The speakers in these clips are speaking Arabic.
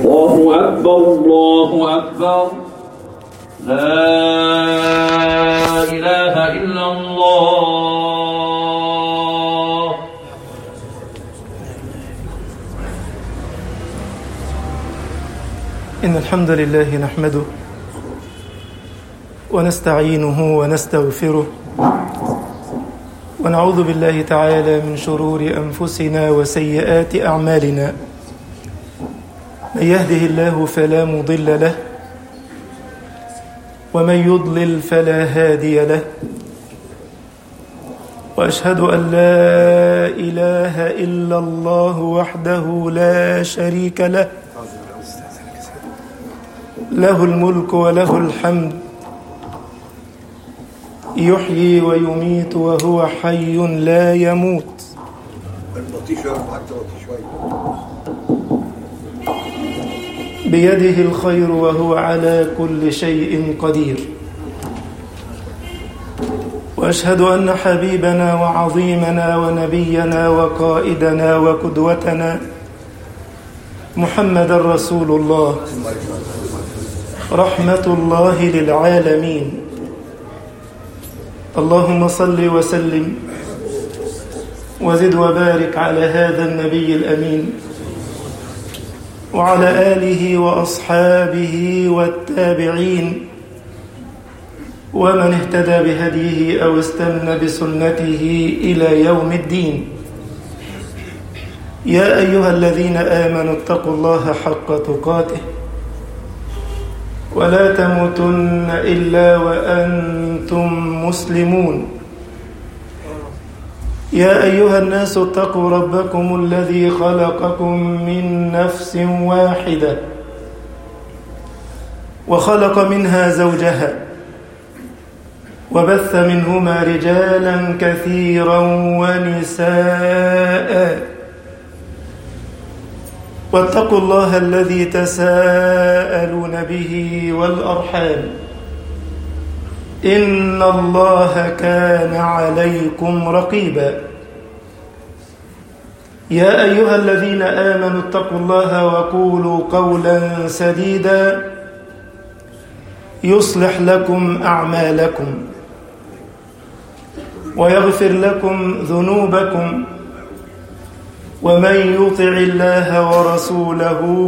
الله أكبر الله أكبر لا إله إلا الله. إن الحمد لله نحمده ونستعينه ونستغفره ونعوذ بالله تعالى من شرور أنفسنا وسيئات أعمالنا. من يهده الله فلا مضل له ومن يضلل فلا هادي له، وأشهد أن لا إله إلا الله وحده لا شريك له، له الملك وله الحمد، يحيي ويميت وهو حي لا يموت. بيده الخير وهو على كل شيء قدير. وأشهد أن حبيبنا وعظيمنا ونبينا وقائدنا وقدوتنا محمد رسول الله، رحمة الله للعالمين. اللهم صل وسلم وزد وبارك على هذا النبي الأمين وعلى آله وأصحابه والتابعين ومن اهتدى بهديه أو استنى بسنته إلى يوم الدين. يا أيها الذين آمنوا اتقوا الله حق تقاته ولا تموتن إلا وأنتم مسلمون. يا أيها الناس اتقوا ربكم الذي خلقكم من نفس واحدة وخلق منها زوجها وبث منهما رجالا كثيرا ونساء، واتقوا الله الذي تساءلون به والأرحام إن الله كان عليكم رقيبا. يا أيها الذين آمنوا اتقوا الله وقولوا قولا سديدا يصلح لكم أعمالكم ويغفر لكم ذنوبكم، ومن يطع الله ورسوله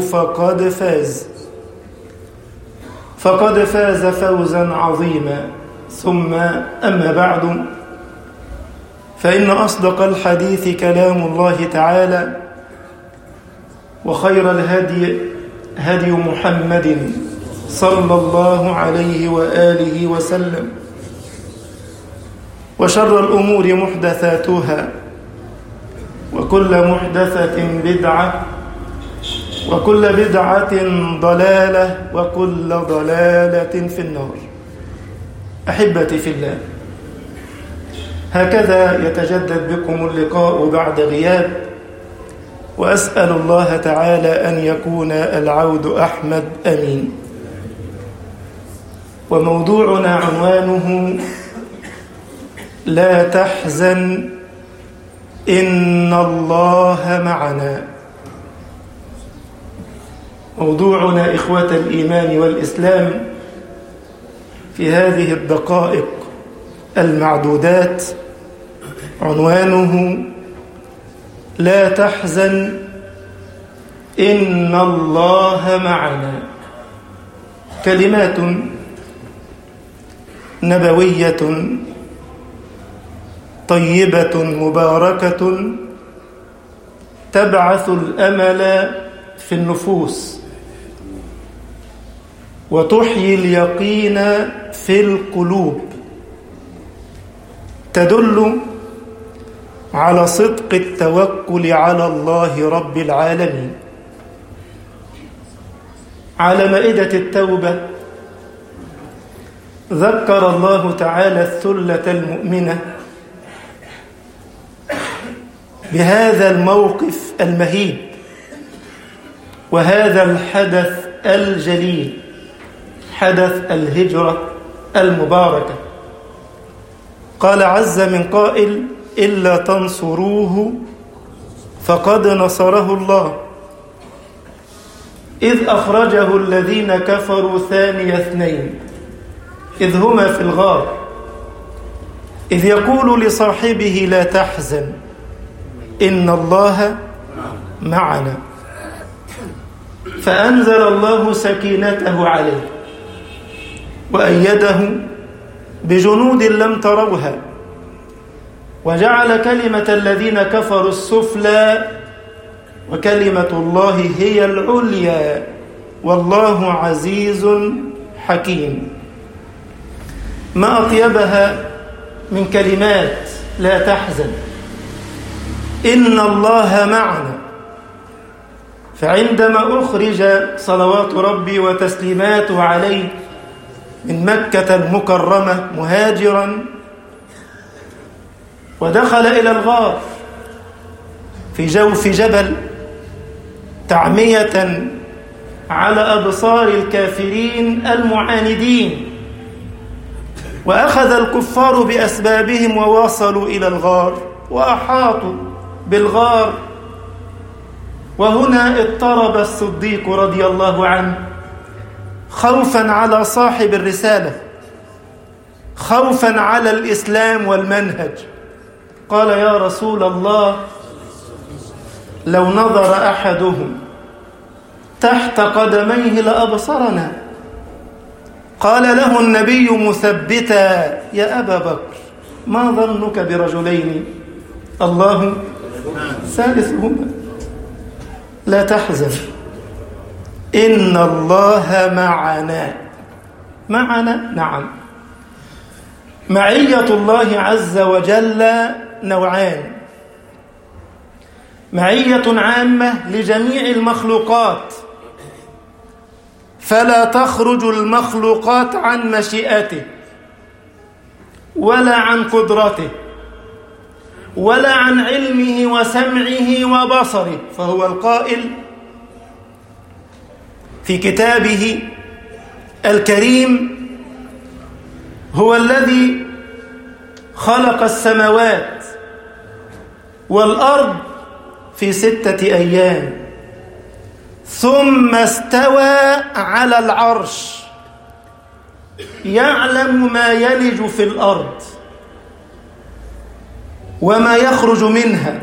فقد فاز فوزا عظيما. ثم أما بعد، فإن أصدق الحديث كلام الله تعالى، وخير الهدي هدي محمد صلى الله عليه وآله وسلم، وشر الأمور محدثاتها، وكل محدثة بدعة، وكل بدعة ضلالة، وكل ضلالة في النار. أحبتي في الله، هكذا يتجدد بكم اللقاء بعد غياب، وأسأل الله تعالى أن يكون العود أحمد أمين. وموضوعنا عنوانه لا تحزن إن الله معنا. موضوعنا إخوة الإيمان والإسلام في هذه الدقائق المعدودات عنوانه لا تحزن إن الله معنا. كلمات نبوية طيبة مباركة تبعث الأمل في النفوس وتحيي اليقين في القلوب، تدل على صدق التوكل على الله رب العالمين. على مائدة التوبة ذكر الله تعالى الثلة المؤمنة بهذا الموقف المهيب وهذا الحدث الجليل، حدث الهجرة المباركة. قال عز من قائل إلا تنصروه فقد نصره الله إذ أخرجه الذين كفروا ثاني اثنين إذ هما في الغار إذ يقول لصاحبه لا تحزن إن الله معنا فأنزل الله سكينته عليه وأيده بجنود لم تروها وجعل كلمة الذين كفروا السفلى وكلمة الله هي العليا والله عزيز حكيم. ما أطيبها من كلمات لا تحزن إن الله معنا. فعندما أخرج صلوات ربي وتسليماته عليه من مكة المكرمة مهاجرا ودخل إلى الغار في جوف جبل تعمية على أبصار الكافرين المعاندين، وأخذ الكفار بأسبابهم ووصلوا إلى الغار وأحاطوا بالغار. وهنا اضطرب الصديق رضي الله عنه خوفا على صاحب الرسالة، خوفا على الإسلام والمنهج، قال يا رسول الله لو نظر أحدهم تحت قدميه لأبصرنا. قال له النبي مثبتا يا أبا بكر ما ظنك برجلين الله ثالثهما لا تحزن إن الله معنا. معنا نعم. معية الله عز وجل نوعان: معية عامة لجميع المخلوقات فلا تخرج المخلوقات عن مشيئته ولا عن قدرته ولا عن علمه وسمعه وبصره، فهو القائل في كتابه الكريم هو الذي خلق السماوات والأرض في 6 أيام ثم استوى على العرش يعلم ما يلج في الأرض وما يخرج منها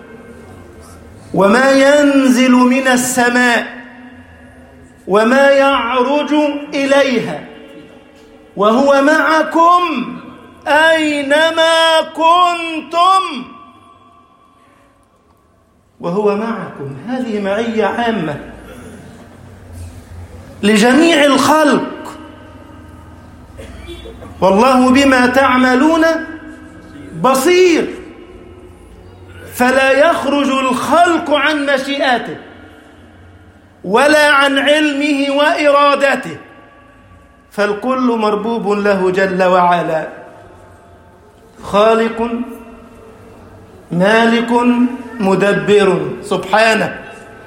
وما ينزل من السماء وما يعرج إليها وهو معكم أينما كنتم وهو معكم. هذه معية عامة لجميع الخلق، والله بما تعملون بصير، فلا يخرج الخلق عن مشيئته ولا عن علمه وإرادته، فالكل مربوب له جل وعلا، خالق مالك مدبر سبحانه.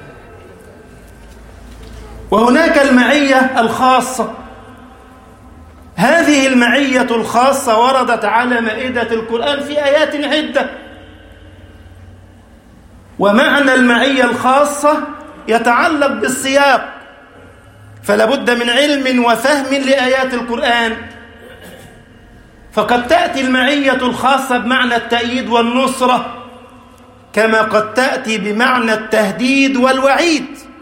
وهناك المعية الخاصة. هذه المعية الخاصة وردت على مائدة القرآن في آيات عدة. ومعنى المعية الخاصة يتعلق بالسياق، فلا بد من علم وفهم لآيات القرآن. فقد تأتي المعية الخاصة بمعنى التأييد والنصرة، كما قد تأتي بمعنى التهديد والوعيد.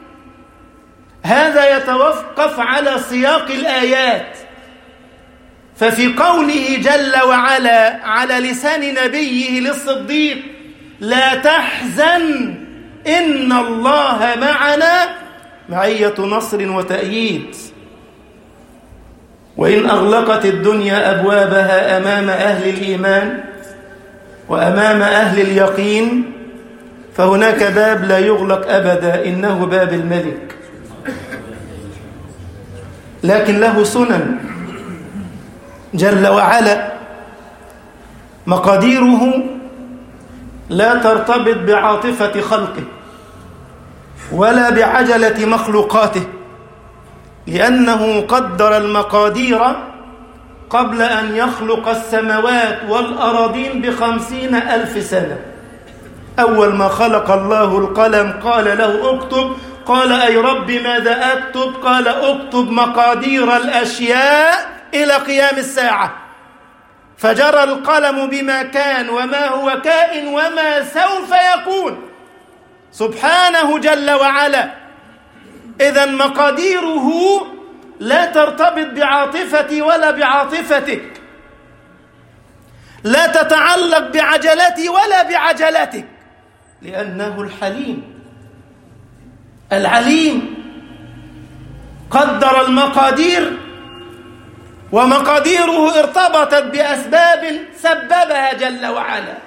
هذا يتوقف على سياق الآيات. ففي قوله جل وعلا على لسان نبيه للصديق لا تحزن إن الله معنا، معية نصر وتأييد. وإن أغلقت الدنيا أبوابها أمام أهل الإيمان وأمام أهل اليقين، فهناك باب لا يغلق أبدا، إنه باب الملك، لكن له سنن جل وعلا، مقاديره لا ترتبط بعاطفة خلقه ولا بعجلة مخلوقاته، لأنه قدر المقادير قبل أن يخلق السماوات والأراضين ب50,000 سنة. أول ما خلق الله القلم قال له اكتب، قال أي رب ماذا أكتب؟ قال اكتب مقادير الأشياء إلى قيام الساعة. فجرى القلم بما كان وما هو كائن وما سوف يكون سبحانه جل وعلا. إذن مقاديره لا ترتبط بعاطفتي ولا بعاطفتك، لا تتعلق بعجلتي ولا بعجلتك، لأنه الحليم العليم قدر المقادير، ومقاديره ارتبطت بأسباب سببها جل وعلا.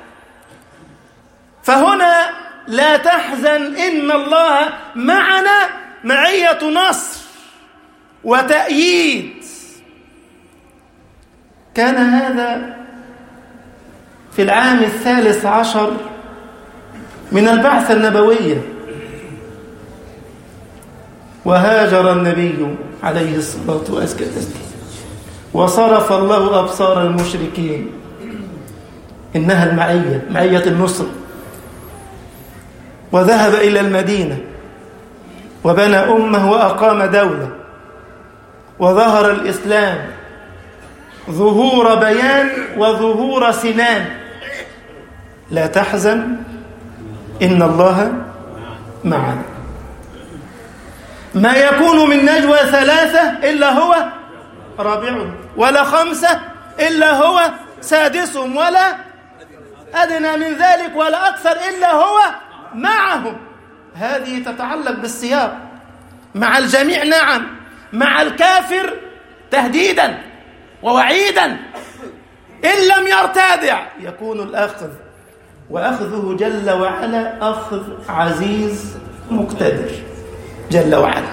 فهنا لا تحزن، إن الله معنا معية نصر وتأييد. كان هذا في العام 13 من البعثة النبوية، وهاجر النبي عليه الصلاة والسلام، وصرف الله أبصار المشركين. إنها المعية، معية النصر. وذهب إلى المدينة وبنى أمة وأقام دولة، وظهر الإسلام ظهور بيان وظهور سنان. لا تحزن إن الله معنا. ما يكون من نجوى 3 إلا هو رابعهم، ولا 5 إلا هو سادسهم، ولا أدنى من ذلك ولا أكثر إلا هو معهم. هذه تتعلق بالسياق. مع الجميع نعم، مع الكافر تهديدا ووعيدا. إن لم يرتدع يكون الأخذ، وأخذه جل وعلا أخذ عزيز مقتدر جل وعلا.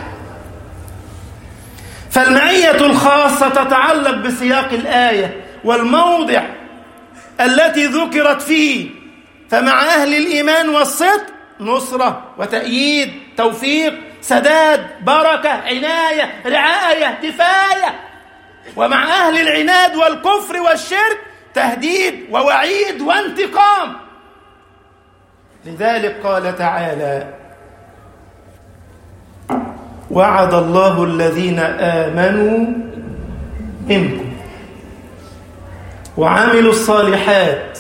فالمعية الخاصة تتعلق بسياق الآية والموضع التي ذكرت فيه. فمع أهل الإيمان والصدق نصرة وتأييد، توفيق، سداد، بركة، عناية، رعاية، كفاية. ومع أهل العناد والكفر والشرك تهديد ووعيد وانتقام. لذلك قال تعالى: وعد الله الذين آمنوا منكم وعملوا الصالحات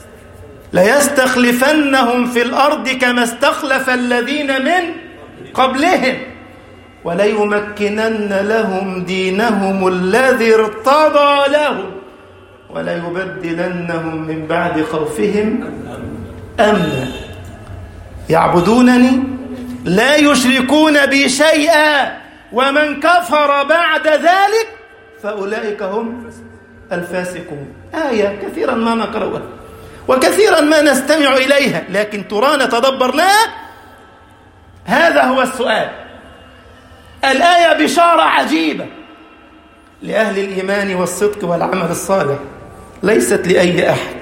ليستخلفنهم في الأرض كما استخلف الذين من قبلهم وليمكنن لهم دينهم الذي ارتضى لهم وليبدلنهم من بعد خوفهم أمنا يعبدونني لا يشركون بي شيئا ومن كفر بعد ذلك فأولئك هم الفاسقون. آية كثيرا ما نقرأها وكثيرا ما نستمع إليها، لكن ترانا تدبرناها. هذا هو السؤال. الآية بشارة عجيبة لأهل الإيمان والصدق والعمل الصالح، ليست لأي أحد،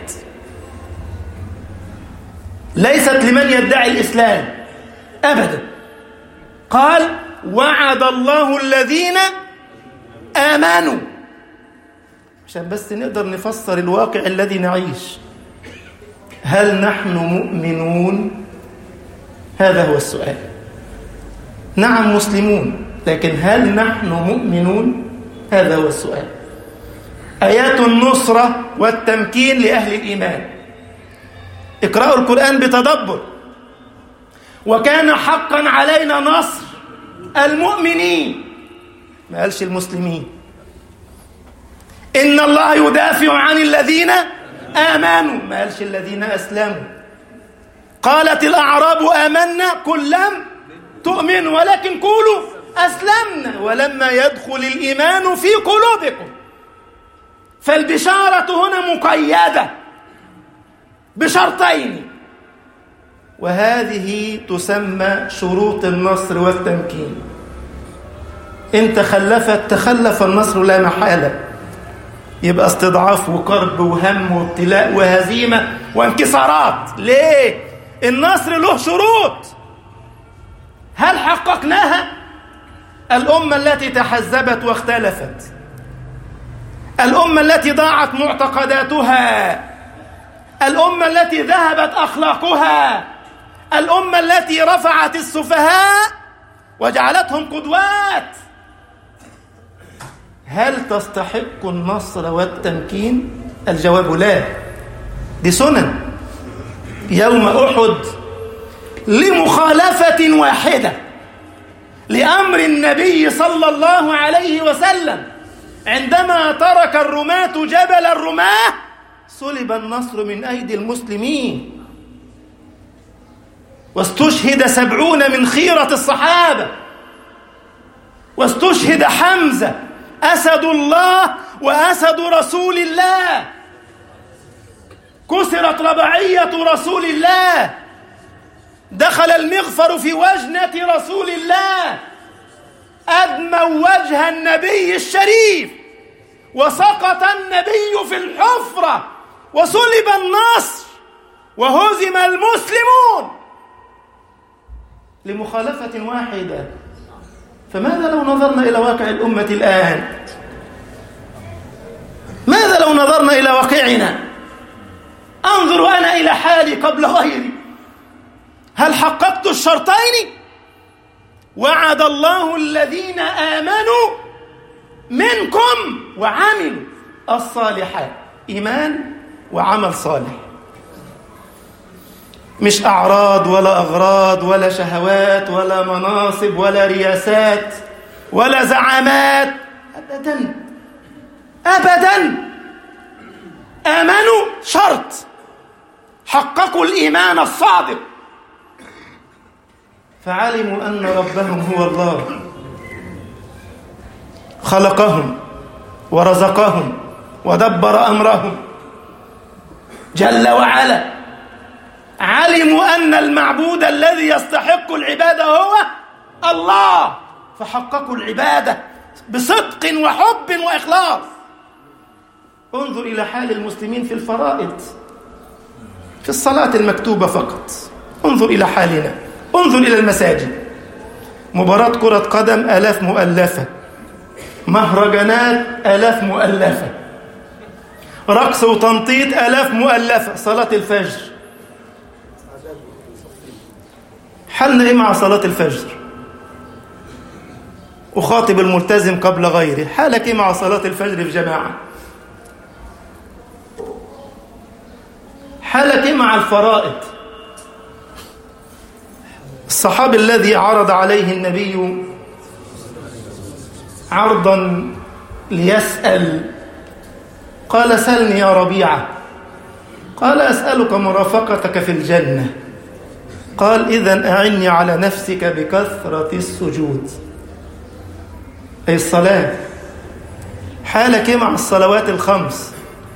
ليست لمن يدعي الإسلام أبدا. قال: وعد الله الذين آمنوا، عشان بس نقدر نفسر الواقع الذي نعيش. هل نحن مؤمنون؟ هذا هو السؤال. نعم مسلمون، لكن هل نحن مؤمنون؟ هذا هو السؤال. آيات النصرة والتمكين لأهل الإيمان. اقرأوا القرآن بتدبر. وكان حقا علينا نصر المؤمنين، ما قالش المسلمين. إن الله يدافع عن الذين آمنوا، ما قالش الذين أسلموا. قالت الأعراب آمنا، قل لم تؤمنوا ولكن قولوا أسلمنا ولما يدخل الإيمان في قلوبكم. فالبشارة هنا مقيدة بشرطين، وهذه تسمى شروط النصر والتمكين. إن تخلف النصر لا محالة، يبقى استضعاف وكرب وهم وابتلاء وهزيمة وانكسارات. ليه؟ النصر له شروط. هل حققناها؟ الأمة التي تحزبت واختلفت، الأمة التي ضاعت معتقداتها، الأمة التي ذهبت أخلاقها، الأمة التي رفعت السفهاء وجعلتهم قدوات. هل تستحق النصر والتمكين؟ الجواب لا. دي سنن. يوم أحد لمخالفة واحدة لأمر النبي صلى الله عليه وسلم، عندما ترك الرماة جبل الرماة سلب النصر من أيدي المسلمين، واستشهد 70 من خيرة الصحابة، واستشهد حمزة أسد الله وأسد رسول الله، كسرت رباعية رسول الله، دخل المغفر في وجنة رسول الله، أدموا وجه النبي الشريف، وسقط النبي في الحفرة، وسلب النصر، وهزم المسلمون لمخالفة واحدة. فماذا لو نظرنا إلى واقع الأمة الآن؟ ماذا لو نظرنا إلى واقعنا؟ أنظر أنا إلى حالي قبل غيري، هل حققت الشرطين؟ وعد الله الذين آمنوا منكم وعملوا الصالحات، إيمان وعمل صالح، مش أعراض ولا أغراض ولا شهوات ولا مناصب ولا رياسات ولا زعامات، أبدا أبدا. آمنوا شرط، حققوا الإيمان الصادق، فعلموا أن ربهم هو الله، خلقهم ورزقهم ودبر أمرهم جل وعلا. علموا أن المعبود الذي يستحق العبادة هو الله، فحققوا العبادة بصدق وحب وإخلاص. انظر إلى حال المسلمين في الفرائض، في الصلاة المكتوبة فقط. انظر إلى حالنا، انظر إلى المساجد، مباراة كرة قدم 1000 مؤلفة، مهرجانات 1000 مؤلفة، رقص وتنطيط 1000 مؤلفة. صلاة الفجر، حالنا إيه مع صلاة الفجر؟ أخاطب الملتزم قبل غيره، حالك إيه مع صلاة الفجر في جماعة؟ حالك إيه مع الفرائض؟ الصحابي الذي عرض عليه النبي عرضا ليسأل، قال سلني يا ربيعة، قال أسألك مرافقتك في الجنة، قال إذن أعني على نفسك بكثرة السجود، أي الصلاة. حالك مع الصلوات الخمس،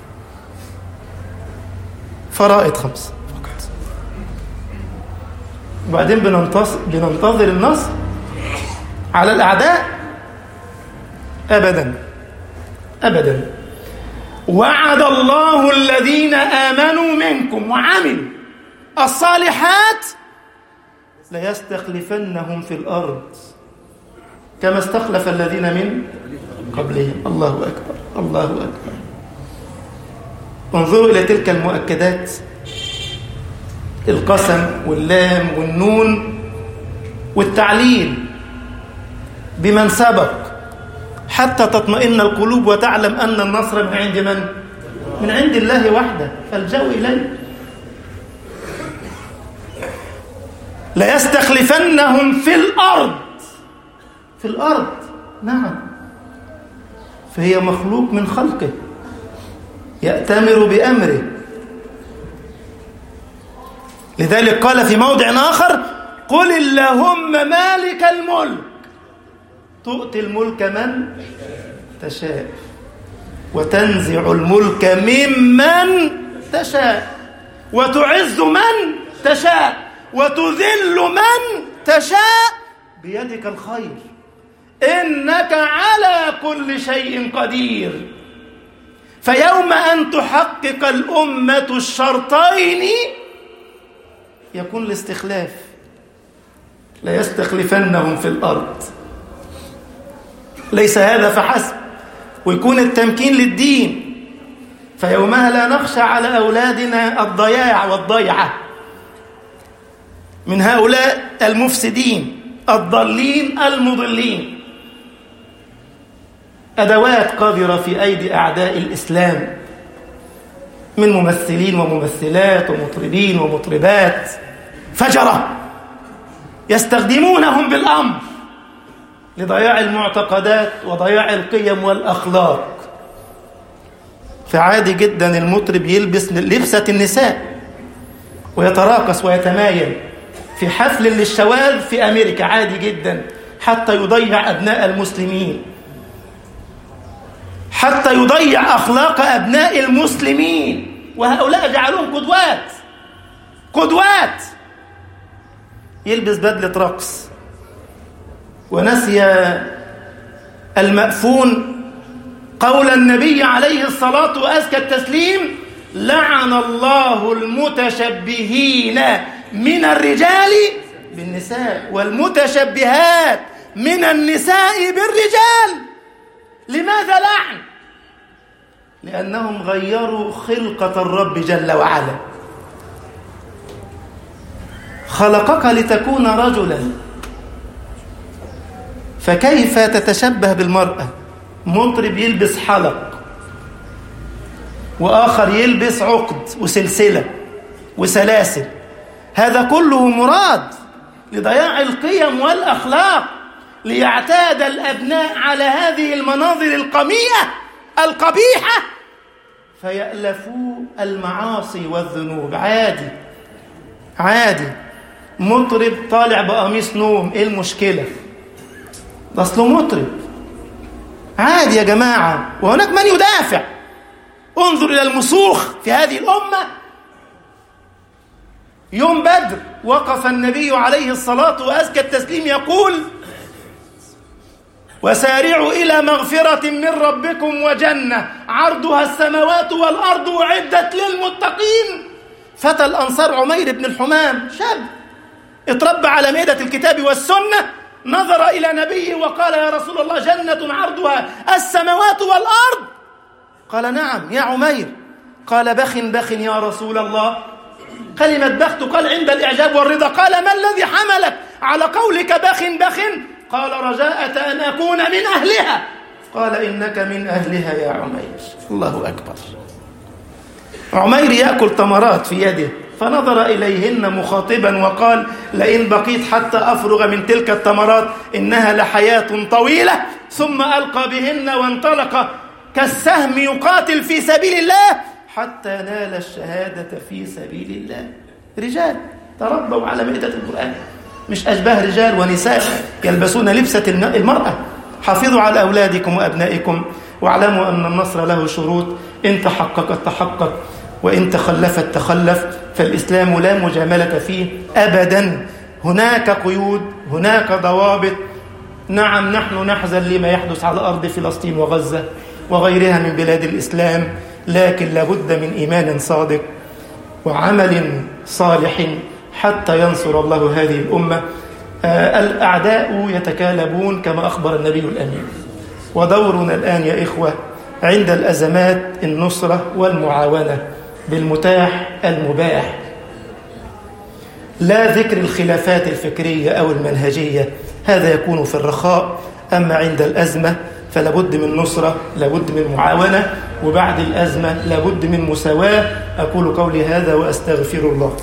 فرائض 5 فقط، وبعدين بننتظر النصر على الأعداء؟ أبدا أبدا. وعد الله الذين آمنوا منكم وعملوا الصالحات ليستخلفنهم في الأرض كما استخلف الذين من قبلهم. الله أكبر الله أكبر. انظروا إلى تلك المؤكدات، القسم واللام والنون والتعليل بمن سبق، حتى تطمئن القلوب وتعلم أن النصر من عند من؟ من عند الله وحده، فالجو إليه. ليستخلفنهم في الأرض، في الأرض، نعم، فهي مخلوق من خلقه يأتمر بأمره. لذلك قال في موضع آخر: قل اللهم مالك الملك تؤتي الملك من تشاء وتنزع الملك ممن تشاء وتعز من تشاء وتذل من تشاء بيدك الخير إنك على كل شيء قدير. فيوم أن تحقق الأمة الشرطين يكون الاستخلاف، ليستخلفنهم في الأرض. ليس هذا فحسب، ويكون التمكين للدين، فيومها لا نخشى على أولادنا الضياع والضيعة من هؤلاء المفسدين، الضالين المضلين. أدوات قذرة في أيدي أعداء الإسلام من ممثلين وممثلات ومطربين ومطربات فجرة يستخدمونهم بالأمر لضياع المعتقدات وضياع القيم والأخلاق. فعادي جدا المطرب يلبس لبسة النساء ويتراقص ويتمايل في حفل للشواذ في أمريكا، عادي جدا، حتى يضيع أبناء المسلمين، حتى يضيع أخلاق أبناء المسلمين. وهؤلاء جعلوهم قدوات. يلبس بدلة رقص ونسي المأفون قول النبي عليه الصلاة وأزكى التسليم: لعن الله المتشبهين من الرجال بالنساء والمتشبهات من النساء بالرجال. لماذا لعن؟ لأنهم غيروا خلقة الرب جل وعلا. خلقك لتكون رجلا، فكيف تتشبه بالمرأة؟ مطرب يلبس حلق وآخر يلبس عقد وسلسلة وسلاسل، هذا كله مراد لضياع القيم والأخلاق، ليعتاد الأبناء على هذه المناظر القبيحة فيألفوا المعاصي والذنوب. عادي مطرب طالع بقميص نوم، ايه المشكلة؟ ده اصله مطرب، عادي يا جماعة. وهناك من يدافع. انظر إلى المسوخ في هذه الأمة. يوم بدر وقف النبي عليه الصلاة وأزكى التسليم يقول: وسارعوا إلى مغفرة من ربكم وجنة عرضها السماوات والأرض أعدت للمتقين. فتى الأنصار عمير بن الحمام، شاب اتربى على مائدة الكتاب والسنة، نظر إلى نبيه وقال: يا رسول الله، جنة عرضها السماوات والأرض؟ قال: نعم يا عمير. قال: بخ يا رسول الله. كلمة بخ قال عند الإعجاب والرضا. قال: ما الذي حملك على قولك بخ؟ قال: رجاءة أن أكون من أهلها. قال: إنك من أهلها يا عمير. الله أكبر. عمير يأكل تمرات في يده، فنظر إليهن مخاطبا وقال: لئن بقيت حتى أفرغ من تلك التمرات إنها لحياة طويلة. ثم ألقى بهن وانطلق كالسهم يقاتل في سبيل الله حتى نال الشهادة في سبيل الله. رجال تربوا على مائدة القرآن، مش أشباه رجال ونساء يلبسون لبسة المرأة. حافظوا على أولادكم وأبنائكم، واعلموا أن النصر له شروط، إن تحقق وإن تخلف. فالإسلام لا مجاملة فيه أبدا. هناك قيود، هناك ضوابط. نعم نحن نحزن لما يحدث على أرض فلسطين وغزة وغيرها من بلاد الإسلام، لكن لابد من إيمان صادق وعمل صالح حتى ينصر الله هذه الأمة. الأعداء يتكالبون كما أخبر النبي الأمين، ودورنا الآن يا إخوة عند الأزمات النصرة والمعاونة بالمتاح المباح، لا ذكر الخلافات الفكرية أو المنهجية، هذا يكون في الرخاء. أما عند الأزمة فلابد من نصرة، لابد من معاونة، وبعد الأزمة لابد من مساواة. أقول قولي هذا وأستغفر الله.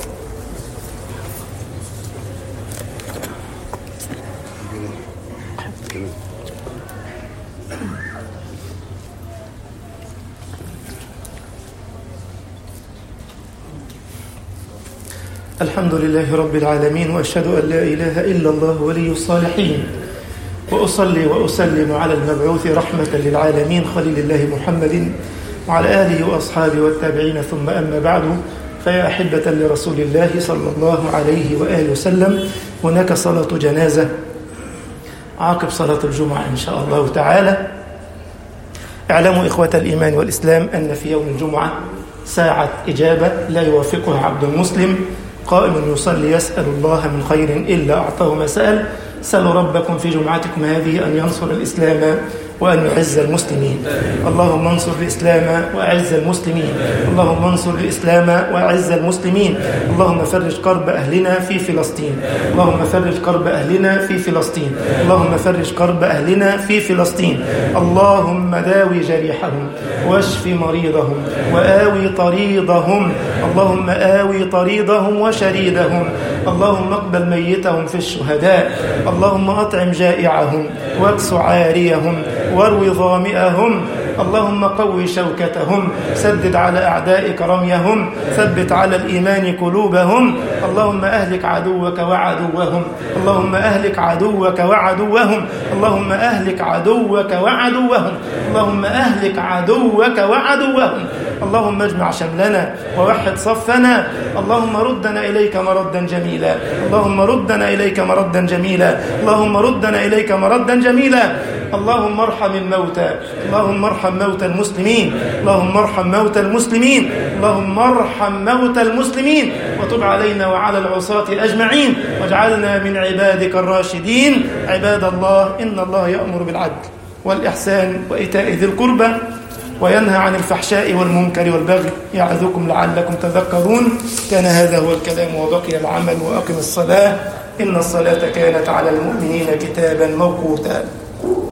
الحمد لله رب العالمين، وأشهد أن لا إله إلا الله ولي الصالحين، وأصلي وأسلم على المبعوث رحمة للعالمين خليل الله محمد وعلى آله وأصحابه والتابعين، ثم أما بعد، فيا أحبة لرسول الله صلى الله عليه وآله وسلم، هناك صلاة جنازة عقب صلاة الجمعة إن شاء الله تعالى. اعلموا إخوة الإيمان والإسلام أن في يوم الجمعة ساعة إجابة لا يوافقها عبد مسلم قائم يصلي يسأل الله من خير إلا أعطاه ما سأل. سألوا ربكم في جمعتكم هذه أن ينصر الإسلام وأن يعز المسلمين. اللهم انصر الإسلام وأعز المسلمين. اللهم انصر الإسلام وأعز المسلمين. اللهم فرج كرب أهلنا في فلسطين. اللهم فرج كرب أهلنا في فلسطين. اللهم فرج كرب أهلنا في فلسطين. اللهم داوي جريحهم واشف مريضهم وآوي طريضهم. اللهم آوي طريضهم وشريدهم. اللهم اقبل ميتهم في الشهداء. اللهم أطعم جائعهم واكس عاريهم واروي ظامئهم. اللهم قوي شوكتهم، سدد على أعدائك رميهم، ثبت على الإيمان قلوبهم. اللهم أهلك عدوك وعدوهم. اللهم أهلك عدوك وعدوهم. اللهم أهلك عدوك وعدوهم. اللهم أهلك عدوك وعدوهم. اللهم اجمع شملنا ووحد صفنا. اللهم ردنا إليك مردا جميلا. اللهم ردنا إليك مردا جميلا. اللهم ردنا إليك مردا جميلا. اللهم ارحم الموتى. اللهم ارحم موتى المسلمين. اللهم ارحم موتى المسلمين. اللهم ارحم موتى المسلمين وتب علينا وعلى العصاة أجمعين واجعلنا من عبادك الراشدين. عباد الله، إن الله يأمر بالعدل والإحسان وإيتاء ذي القربى وينهى عن الفحشاء والمنكر والبغي يعظكم لعلكم تذكرون. كان هذا هو الكلام وبقي العمل. وأقم الصلاة إن الصلاة كانت على المؤمنين كتابا موقوتا.